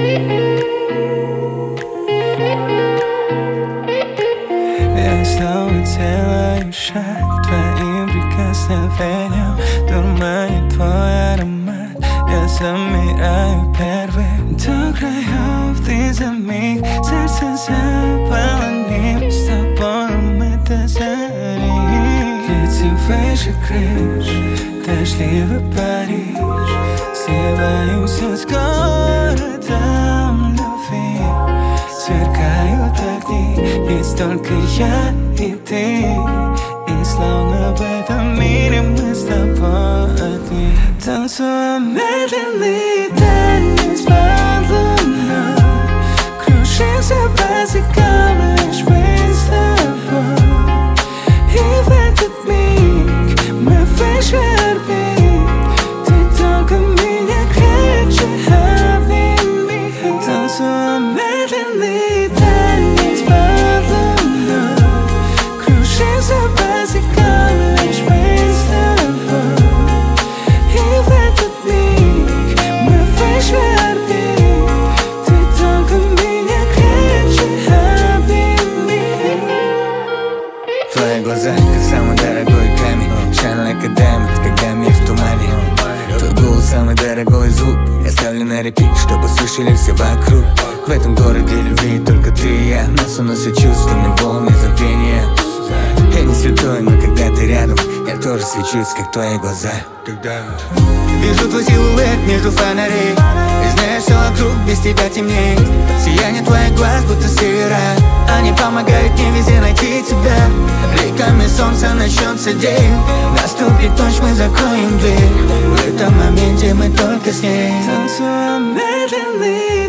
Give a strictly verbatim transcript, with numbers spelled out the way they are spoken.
Я снова делаю шаг твоим прикосновением, дурманит твой аромат. Я замираю первым до краев, ты за миг сердце заполонил. С тобой мы до зари, летим выше крыш, дождливый Париж. Сливаемся с городом любви, сверкают огни, есть только я и ты. И словно в этом мире мы с тобой одни. Танцуем медленный танец под луной, кружимся босиком, лишь мы с тобой. И в этот миг мы выше орбит, ты только меня крепче обними. Танцуем медленный танец под луной, кружимся босиком, лишь мы с тобой. И в этот миг мы выше орбит, ты только меня крепче обними. Твои глаза, как самый дорогой камень, shine like a diamond, когда мир в тумане. Твой голос самый дорогой звук, я ставлю на репит, чтобы слышали все вокруг. В этом городе любви только ты и я, нас уносят чувствами волны забвения. Я не святой, но когда ты рядом, я тоже свечусь, как твои глаза. Вижу твой силуэт между фонарей, и знаешь, все вокруг без тебя темней. Сияние твоих глаз, будто севера, они помогают мне везде найти тебя. Бликами солнца начнется день, наступит ночь, мы закроем дверь. В этом моменте мы только с ней. Танцуем медленный